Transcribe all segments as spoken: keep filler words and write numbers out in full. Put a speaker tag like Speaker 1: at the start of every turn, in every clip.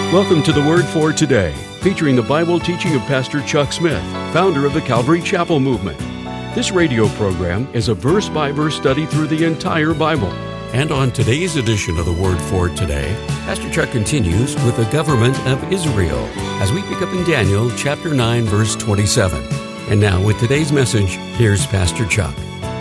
Speaker 1: Welcome to the Word for Today, featuring the Bible teaching of Pastor Chuck Smith, founder of the Calvary Chapel Movement. This radio program is a verse-by-verse study through the entire Bible. And on today's edition of the Word for Today, Pastor Chuck continues with the government of Israel as we pick up in Daniel chapter nine, verse twenty-seven. And now with today's message, here's Pastor Chuck.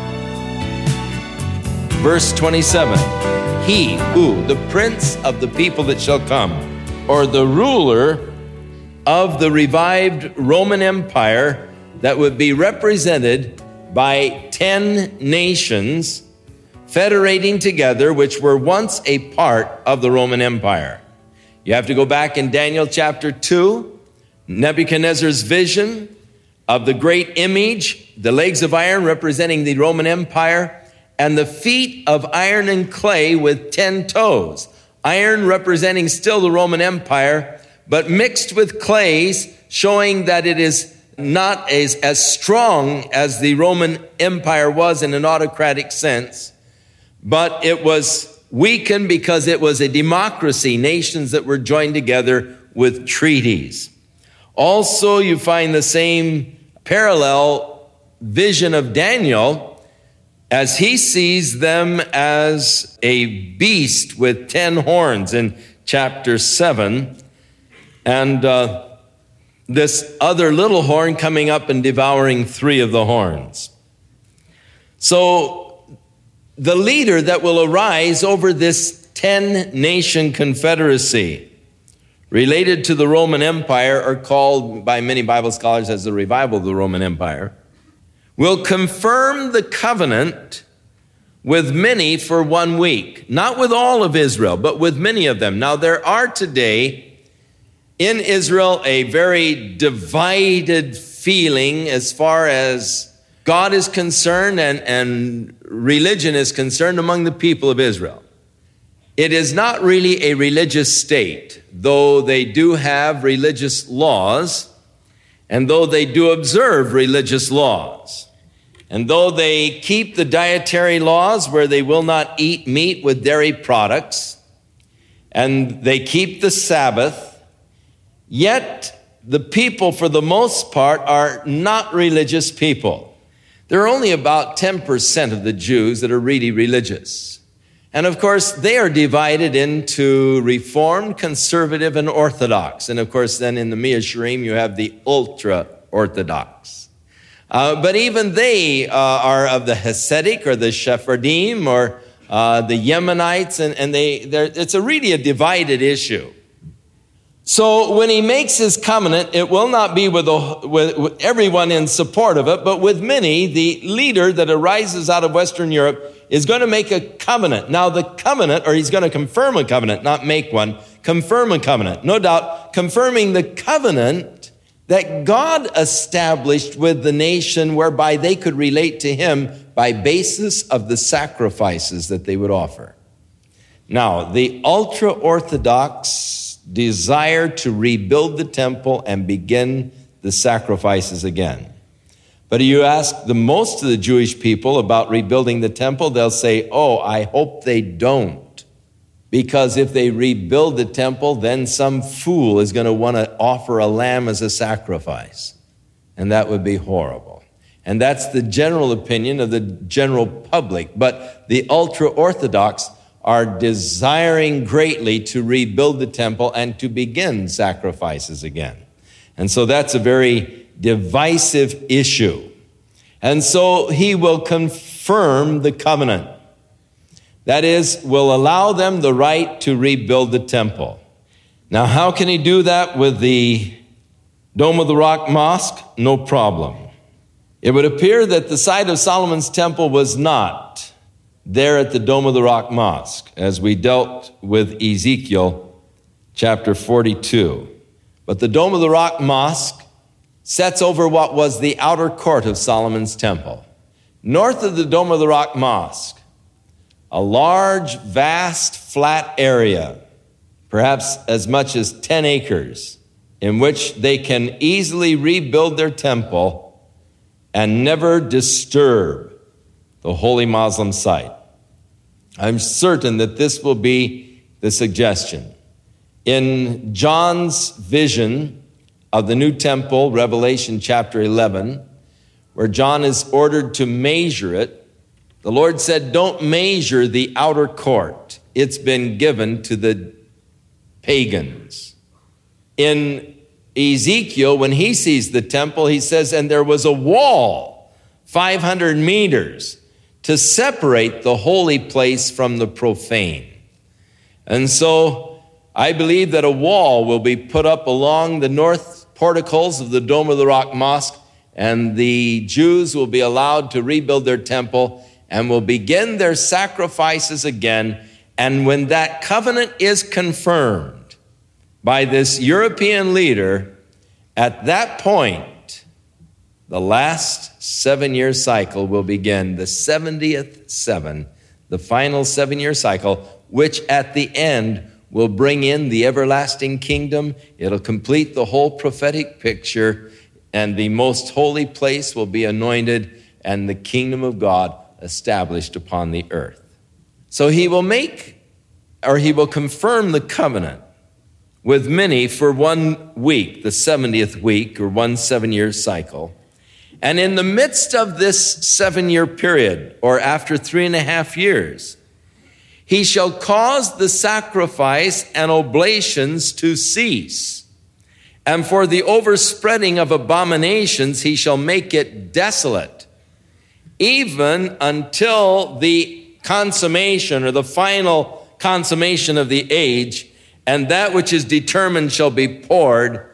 Speaker 2: Verse twenty-seven, he who, the prince of the people that shall come, or the ruler of the revived Roman Empire that would be represented by ten nations federating together, which were once a part of the Roman Empire. You have to go back in Daniel chapter two, Nebuchadnezzar's vision of the great image, the legs of iron representing the Roman Empire, and the feet of iron and clay with ten toes. Iron representing still the Roman Empire, but mixed with clays, showing that it is not as, as strong as the Roman Empire was in an autocratic sense, but it was weakened because it was a democracy, nations that were joined together with treaties. Also, you find the same parallel vision of Daniel as he sees them as a beast with ten horns in chapter seven, and uh, this other little horn coming up and devouring three of the horns. So the leader that will arise over this ten-nation confederacy related to the Roman Empire, or called by many Bible scholars as the revival of the Roman Empire, will confirm the covenant with many for one week. Not with all of Israel, but with many of them. Now, there are today in Israel a very divided feeling as far as God is concerned and, and religion is concerned among the people of Israel. It is not really a religious state, though they do have religious laws, and though they do observe religious laws. And though they keep the dietary laws where they will not eat meat with dairy products, and they keep the Sabbath, yet the people, for the most part, are not religious people. There are only about ten percent of the Jews that are really religious. And of course, they are divided into Reformed, Conservative, and Orthodox. And of course, then in the Miasharim, you have the ultra-Orthodox. Uh, but even they uh, are of the Hasidic or the Sephardim or uh, the Yemenites, and, and they it's a really a divided issue. So when he makes his covenant, it will not be with, the, with, with everyone in support of it, but with many. The leader that arises out of Western Europe is going to make a covenant. Now the covenant, or he's going to confirm a covenant, not make one, confirm a covenant. No doubt, confirming the covenant that God established with the nation whereby they could relate to him by basis of the sacrifices that they would offer. Now, the ultra-Orthodox desire to rebuild the temple and begin the sacrifices again. But you ask the most of the Jewish people about rebuilding the temple, they'll say, oh, I hope they don't. Because if they rebuild the temple, then some fool is going to want to offer a lamb as a sacrifice. And that would be horrible. And that's the general opinion of the general public. But the ultra-Orthodox are desiring greatly to rebuild the temple and to begin sacrifices again. And so that's a very divisive issue. And so he will confirm the covenant. That is, will allow them the right to rebuild the temple. Now, how can he do that with the Dome of the Rock Mosque? No problem. It would appear that the site of Solomon's temple was not there at the Dome of the Rock Mosque, as we dealt with Ezekiel chapter forty-two. But the Dome of the Rock Mosque sets over what was the outer court of Solomon's temple. North of the Dome of the Rock Mosque, a large, vast, flat area, perhaps as much as ten acres, in which they can easily rebuild their temple and never disturb the holy Muslim site. I'm certain that this will be the suggestion. In John's vision of the new temple, Revelation chapter eleven, where John is ordered to measure it, the Lord said, don't measure the outer court. It's been given to the pagans. In Ezekiel, when he sees the temple, he says, and there was a wall, five hundred meters, to separate the holy place from the profane. And so I believe that a wall will be put up along the north porticos of the Dome of the Rock Mosque, and the Jews will be allowed to rebuild their temple and will begin their sacrifices again. And when that covenant is confirmed by this European leader, at that point, the last seven-year cycle will begin, the seventieth seven, the final seven-year cycle, which at the end will bring in the everlasting kingdom. It'll complete the whole prophetic picture, and the most holy place will be anointed, and the kingdom of God established upon the earth. So he will make, or he will confirm the covenant with many for one week, the seventieth week, or one seven-year cycle. And in the midst of this seven-year period, or after three and a half years, he shall cause the sacrifice and oblations to cease. And for the overspreading of abominations, he shall make it desolate, even until the consummation or the final consummation of the age, and that which is determined shall be poured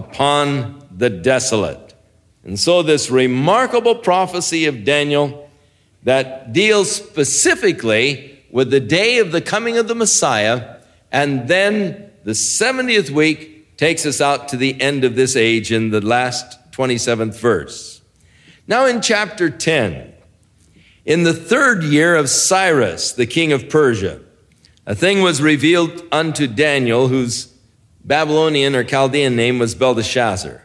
Speaker 2: upon the desolate. And so this remarkable prophecy of Daniel that deals specifically with the day of the coming of the Messiah, and then the seventieth week takes us out to the end of this age in the last twenty-seventh verse. Now in chapter ten, in the third year of Cyrus, the king of Persia, a thing was revealed unto Daniel, whose Babylonian or Chaldean name was Belteshazzar.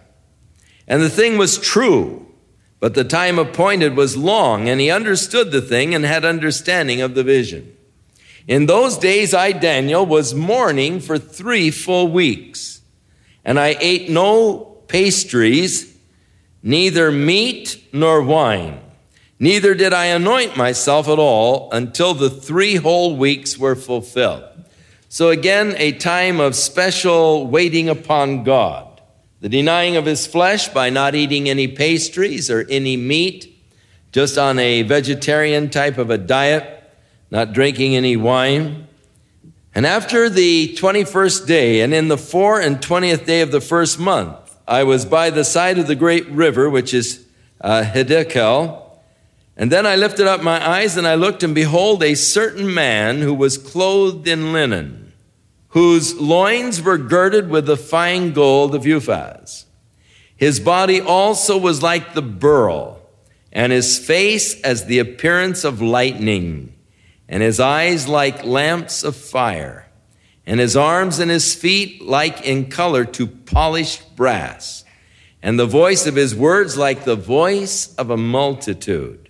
Speaker 2: And the thing was true, but the time appointed was long, and he understood the thing and had understanding of the vision. In those days I, Daniel, was mourning for three full weeks, and I ate no pastries, neither meat nor wine. Neither did I anoint myself at all until the three whole weeks were fulfilled. So again, a time of special waiting upon God. The denying of his flesh by not eating any pastries or any meat, just on a vegetarian type of a diet, not drinking any wine. And after the twenty-first day, and in the four and twentieth day of the first month, I was by the side of the great river, which is uh, Hiddekel. And then I lifted up my eyes, and I looked, and behold, a certain man who was clothed in linen, whose loins were girded with the fine gold of Uphaz. His body also was like the beryl, and his face as the appearance of lightning, and his eyes like lamps of fire, and his arms and his feet like in color to polished brass, and the voice of his words like the voice of a multitude.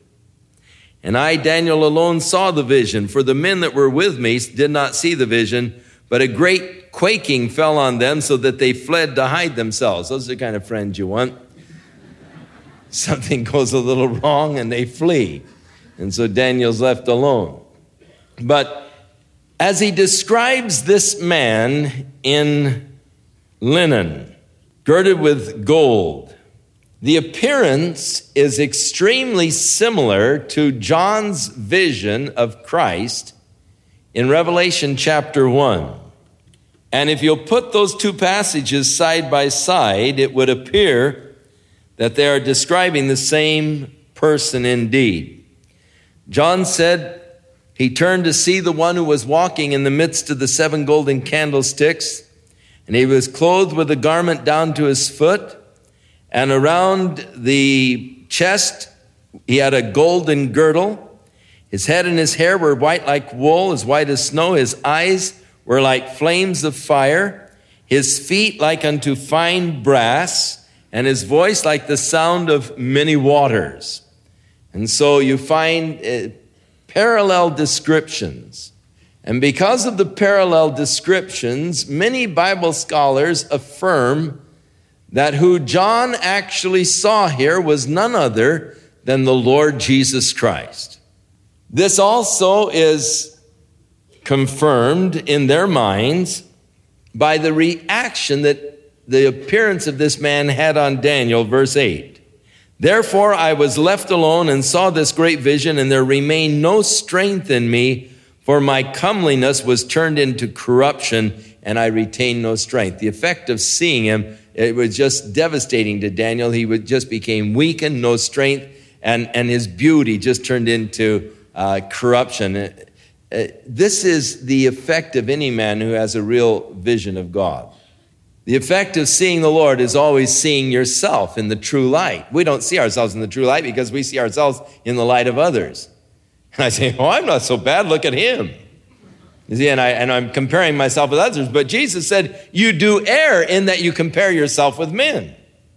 Speaker 2: And I, Daniel, alone saw the vision, for the men that were with me did not see the vision, but a great quaking fell on them so that they fled to hide themselves. Those are the kind of friends you want. Something goes a little wrong and they flee. And so Daniel's left alone. But as he describes this man in linen, girded with gold, the appearance is extremely similar to John's vision of Christ in Revelation chapter one. And if you'll put those two passages side by side, it would appear that they are describing the same person indeed. John said he turned to see the one who was walking in the midst of the seven golden candlesticks, and he was clothed with a garment down to his foot, and around the chest he had a golden girdle. His head and his hair were white like wool, as white as snow. His eyes were like flames of fire. His feet like unto fine brass, and his voice like the sound of many waters. And so you find uh, parallel descriptions And because of the parallel descriptions, many Bible scholars affirm that who John actually saw here was none other than the Lord Jesus Christ. This also is confirmed in their minds by the reaction that the appearance of this man had on Daniel, verse eight. Therefore I was left alone and saw this great vision, and there remained no strength in me, for my comeliness was turned into corruption, and I retained no strength. The effect of seeing him, it was just devastating to Daniel. He would just became weakened, no strength, and, and his beauty just turned into uh, corruption. Uh, uh, this is the effect of any man who has a real vision of God. The effect of seeing the Lord is always seeing yourself in the true light. We don't see ourselves in the true light because we see ourselves in the light of others. And I say, oh, I'm not so bad. Look at him. You see, and, I, and I'm comparing myself with others. But Jesus said, you do err in that you compare yourself with men.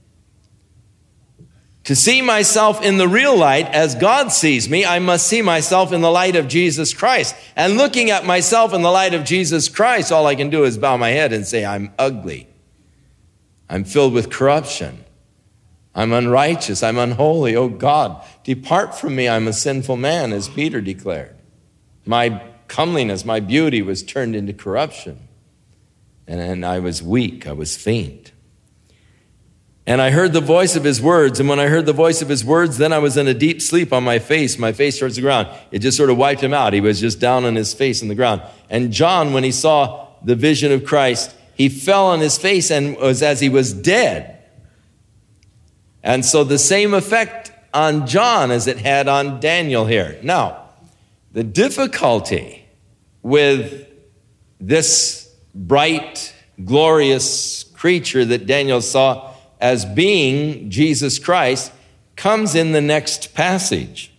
Speaker 2: To see myself in the real light as God sees me, I must see myself in the light of Jesus Christ. And looking at myself in the light of Jesus Christ, all I can do is bow my head and say, I'm ugly. I'm filled with corruption. I'm unrighteous. I'm unholy. Oh God, depart from me. I'm a sinful man, as Peter declared. My comeliness, my beauty was turned into corruption. And, and I was weak. I was faint. And I heard the voice of his words. And when I heard the voice of his words, then I was in a deep sleep on my face, my face towards the ground. It just sort of wiped him out. He was just down on his face in the ground. And John, when he saw the vision of Christ, he fell on his face and was as he was dead. And so the same effect on John as it had on Daniel here. Now, the difficulty with this bright, glorious creature that Daniel saw as being Jesus Christ comes in the next passage,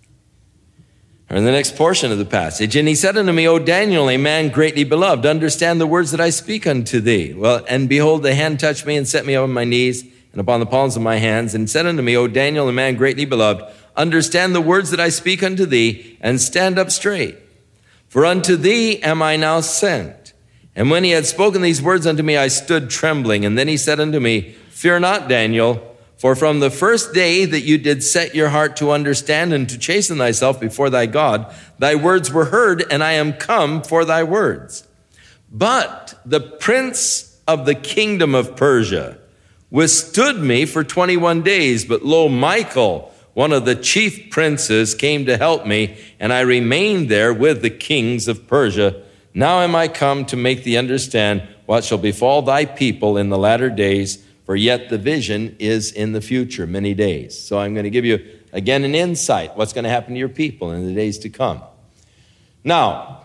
Speaker 2: or in the next portion of the passage. And he said unto me, O Daniel, a man greatly beloved, understand the words that I speak unto thee. Well, and behold, the hand touched me and set me on my knees and upon the palms of my hands, and said unto me, O Daniel, a man greatly beloved, understand the words that I speak unto thee, and stand up straight. For unto thee am I now sent. And when he had spoken these words unto me, I stood trembling. And then he said unto me, Fear not, Daniel, for from the first day that you did set your heart to understand and to chasten thyself before thy God, thy words were heard, and I am come for thy words. But the prince of the kingdom of Persia withstood me for twenty-one days. But lo, Michael, one of the chief princes, came to help me, and I remained there with the kings of Persia. Now am I come to make thee understand what shall befall thy people in the latter days, for yet the vision is in the future, many days. So I'm going to give you, again, an insight, what's going to happen to your people in the days to come. Now,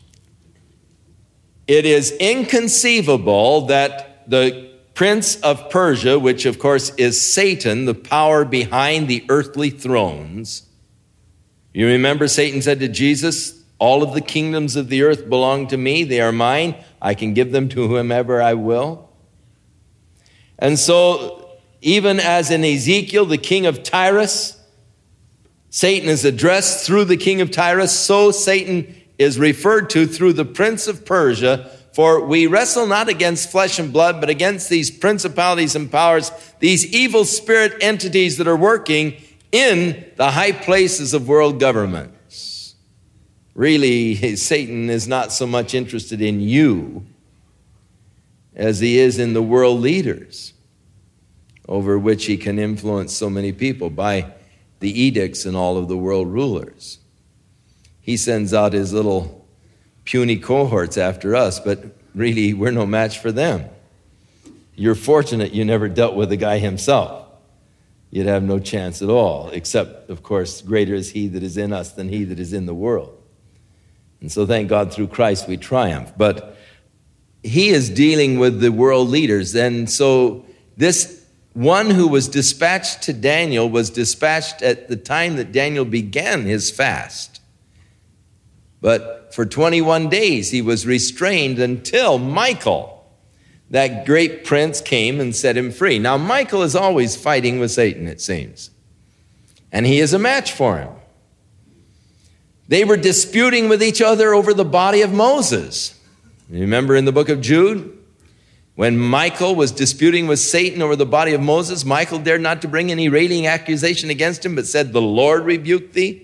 Speaker 2: it is inconceivable that the prince of Persia, which of course is Satan, the power behind the earthly thrones. You remember Satan said to Jesus, all of the kingdoms of the earth belong to me. They are mine. I can give them to whomever I will. And so, even as in Ezekiel, the king of Tyrus, Satan is addressed through the king of Tyrus, so Satan is referred to through the prince of Persia. For we wrestle not against flesh and blood, but against these principalities and powers, these evil spirit entities that are working in the high places of world governments. Really, Satan is not so much interested in you as he is in the world leaders over which he can influence so many people by the edicts and all of the world rulers. He sends out his little puny cohorts after us, but really we're no match for them. You're fortunate you never dealt with the guy himself. You'd have no chance at all, except, of course, greater is he that is in us than he that is in the world. And so thank God through Christ we triumph. But he is dealing with the world leaders. And so this one who was dispatched to Daniel was dispatched at the time that Daniel began his fast. But for twenty-one days he was restrained until Michael, that great prince, came and set him free. Now Michael is always fighting with Satan, it seems. And he is a match for him. They were disputing with each other over the body of Moses. You remember in the book of Jude, when Michael was disputing with Satan over the body of Moses, Michael dared not to bring any railing accusation against him, but said, "The Lord rebuked thee."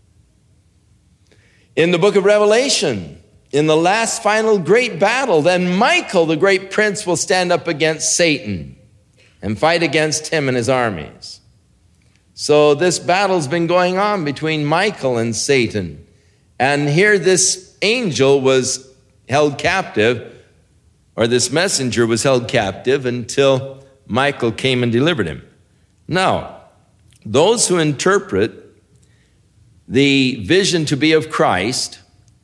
Speaker 2: In the book of Revelation, in the last final great battle, then Michael, the great prince, will stand up against Satan and fight against him and his armies. So this battle's been going on between Michael and Satan. And here this angel was held captive, or this messenger was held captive until Michael came and delivered him. Now, those who interpret the vision to be of Christ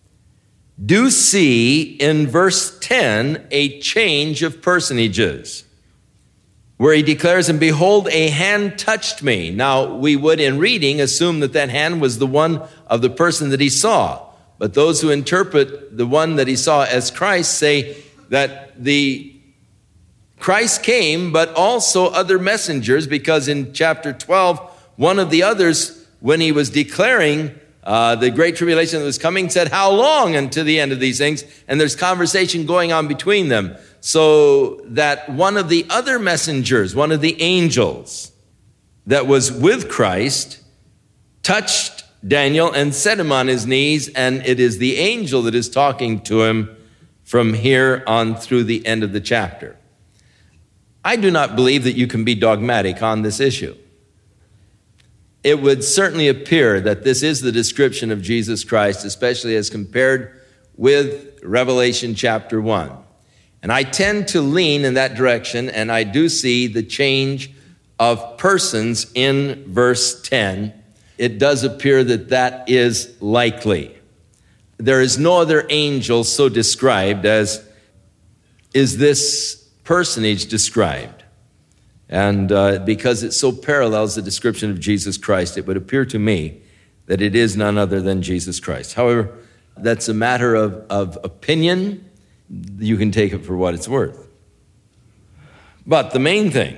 Speaker 2: do see in verse ten a change of personages, where he declares, "And behold, a hand touched me." Now, we would in reading assume that that hand was the one of the person that he saw. But those who interpret the one that he saw as Christ say that the Christ came, but also other messengers, because in chapter twelve, one of the others, when he was declaring uh, the great tribulation that was coming, said, "How long unto the end of these things?" And there's conversation going on between them. So that one of the other messengers, one of the angels that was with Christ, touched Daniel and set him on his knees, and it is the angel that is talking to him from here on through the end of the chapter. I do not believe that you can be dogmatic on this issue. It would certainly appear that this is the description of Jesus Christ, especially as compared with Revelation chapter one. And I tend to lean in that direction, and I do see the change of persons in verse ten. It does appear that that is likely. There is no other angel so described as is this personage described. And uh, because it so parallels the description of Jesus Christ, it would appear to me that it is none other than Jesus Christ. However, that's a matter of, of opinion. You can take it for what it's worth. But the main thing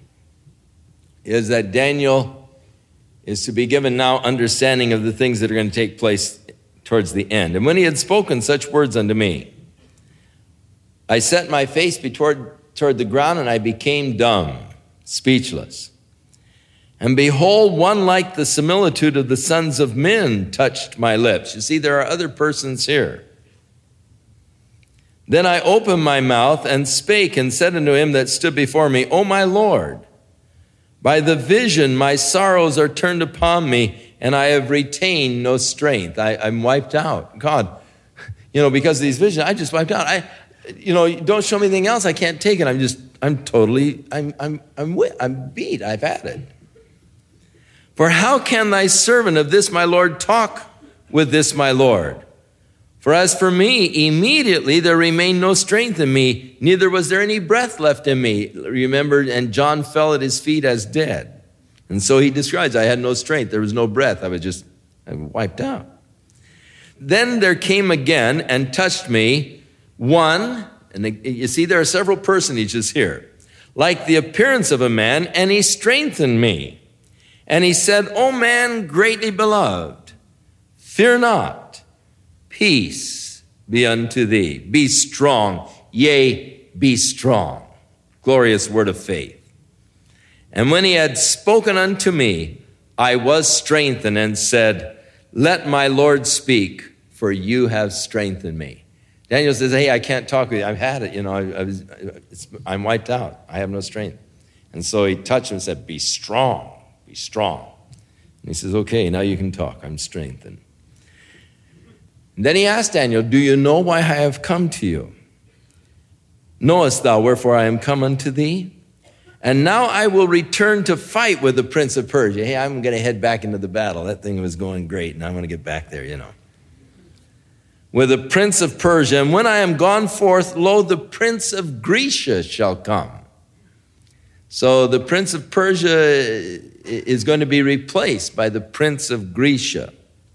Speaker 2: is that Daniel is to be given now understanding of the things that are going to take place towards the end. "And when he had spoken such words unto me, I set my face toward, toward the ground, and I became dumb, speechless. And behold, one like the similitude of the sons of men touched my lips." You see, there are other persons here. "Then I opened my mouth and spake and said unto him that stood before me, O my Lord, by the vision my sorrows are turned upon me, and I have retained no strength." I, I'm wiped out. God, you know, because of these visions, I just wiped out. I, you know, don't show me anything else. I can't take it. I'm just, I'm totally, I'm, I'm, I'm, I'm beat. I've had it. "For how can thy servant of this my Lord talk with this my Lord? For as for me, immediately there remained no strength in me, neither was there any breath left in me." Remember, and John fell at his feet as dead. And so he describes, I had no strength. There was no breath. I was just I was wiped out. "Then there came again and touched me one," and you see there are several personages here, "like the appearance of a man, and he strengthened me. And he said, O man greatly beloved, fear not, peace be unto thee. Be strong, yea, be strong." Glorious word of faith. "And when he had spoken unto me, I was strengthened and said, Let my Lord speak, for you have strengthened me." Daniel says, "Hey, I can't talk with you. I've had it. You know, I, I was, it's, I'm wiped out. I have no strength." And so he touched him and said, "Be strong, be strong." And he says, "Okay, now you can talk. I'm strengthened." And then he asked Daniel, "Do you know why I have come to you? Knowest thou wherefore I am come unto thee? And now I will return to fight with the prince of Persia." Hey, I'm going to head back into the battle. That thing was going great, and I'm going to get back there, you know. "With the prince of Persia, and when I am gone forth, lo, the prince of Grecia shall come." So the prince of Persia is going to be replaced by the prince of Grecia.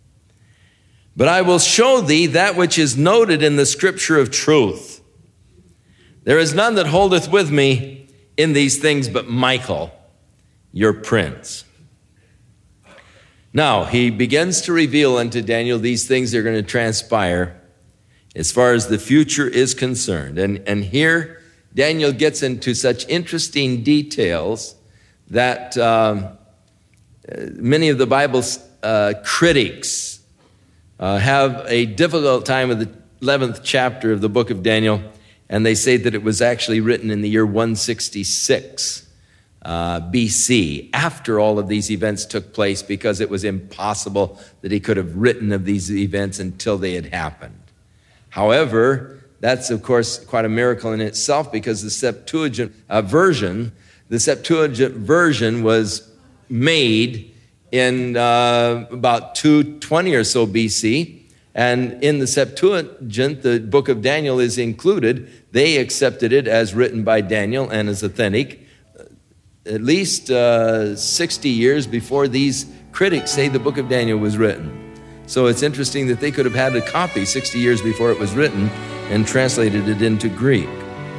Speaker 2: "But I will show thee that which is noted in the scripture of truth. There is none that holdeth with me in these things but Michael, your prince." Now, he begins to reveal unto Daniel these things that are going to transpire as far as the future is concerned. And, and here, Daniel gets into such interesting details that um, many of the Bible's uh, critics uh, have a difficult time with the eleventh chapter of the book of Daniel, and they say that it was actually written in the year one sixty-six uh, B C, after all of these events took place, because it was impossible that he could have written of these events until they had happened. However, that's, of course, quite a miracle in itself, because the Septuagint uh, version, the Septuagint version was made in uh, about two twenty or so B C, and in the Septuagint, the book of Daniel is included. They accepted it as written by Daniel and as authentic, at least uh, sixty years before these critics say the book of Daniel was written. So it's interesting that they could have had a copy sixty years before it was written and translated it into Greek.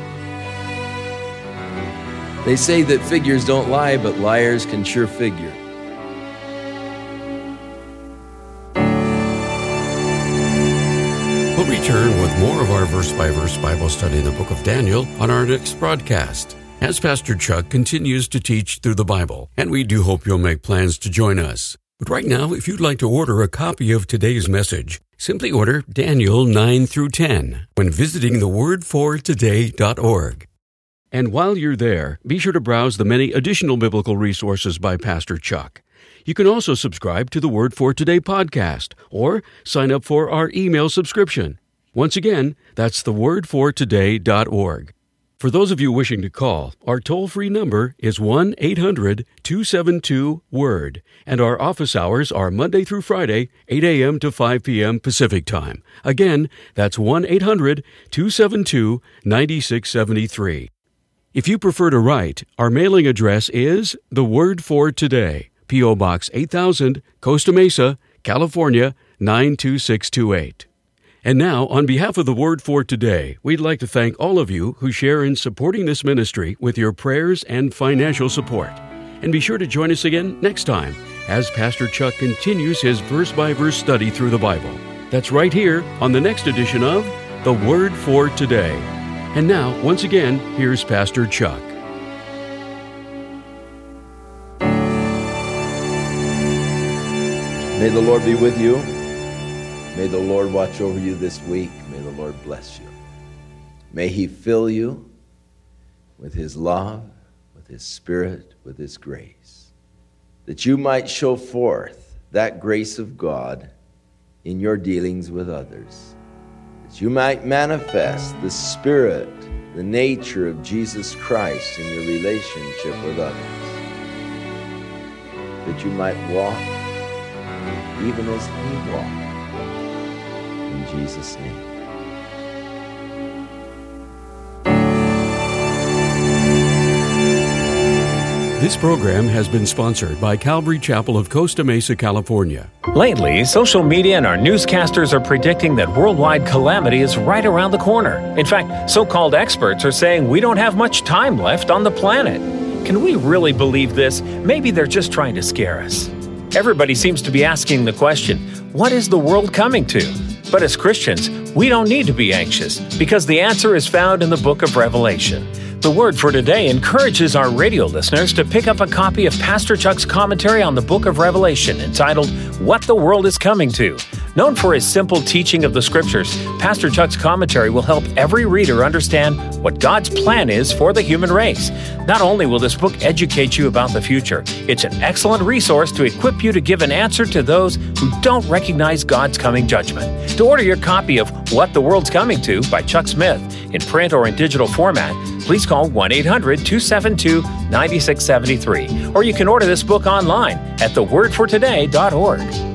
Speaker 2: They say that figures don't lie, but liars can sure figure.
Speaker 1: We'll return with more of our verse-by-verse Bible study in the book of Daniel on our next broadcast, as Pastor Chuck continues to teach through the Bible, and we do hope you'll make plans to join us. But right now, if you'd like to order a copy of today's message, simply order Daniel nine through ten when visiting the word for today dot org. And while you're there, be sure to browse the many additional biblical resources by Pastor Chuck. You can also subscribe to the Word for Today podcast or sign up for our email subscription. Once again, that's the word for today dot org. For those of you wishing to call, our toll-free number is one eight hundred two seven two word, and our office hours are Monday through Friday, eight a.m. to five p.m. Pacific Time. Again, that's one eight hundred two seven two nine six seven three. If you prefer to write, our mailing address is The Word for Today, P O. Box eight thousand, Costa Mesa, California, nine two six two eight. And now, on behalf of the Word for Today, we'd like to thank all of you who share in supporting this ministry with your prayers and financial support. And be sure to join us again next time as Pastor Chuck continues his verse-by-verse study through the Bible. That's right here on the next edition of The Word for Today. And now, once again, here's Pastor Chuck.
Speaker 2: May the Lord be with you. May the Lord watch over you this week. May the Lord bless you. May He fill you with His love, with His Spirit, with His grace, that you might show forth that grace of God in your dealings with others, that you might manifest the Spirit, the nature of Jesus Christ in your relationship with others, that you might walk even as He walked. In Jesus' name.
Speaker 1: This program has been sponsored by Calvary Chapel of Costa Mesa, California.
Speaker 3: Lately, social media and our newscasters are predicting that worldwide calamity is right around the corner. In fact, so-called experts are saying we don't have much time left on the planet. Can we really believe this? Maybe they're just trying to scare us. Everybody seems to be asking the question, what is the world coming to? But as Christians, we don't need to be anxious because the answer is found in the book of Revelation. The Word for Today encourages our radio listeners to pick up a copy of Pastor Chuck's commentary on the book of Revelation entitled, What the World is Coming To. Known for his simple teaching of the Scriptures, Pastor Chuck's commentary will help every reader understand what God's plan is for the human race. Not only will this book educate you about the future, it's an excellent resource to equip you to give an answer to those who don't recognize God's coming judgment. To order your copy of What the World's Coming To by Chuck Smith in print or in digital format, please call one eight hundred two seven two nine six seven three, or you can order this book online at the word for today dot org.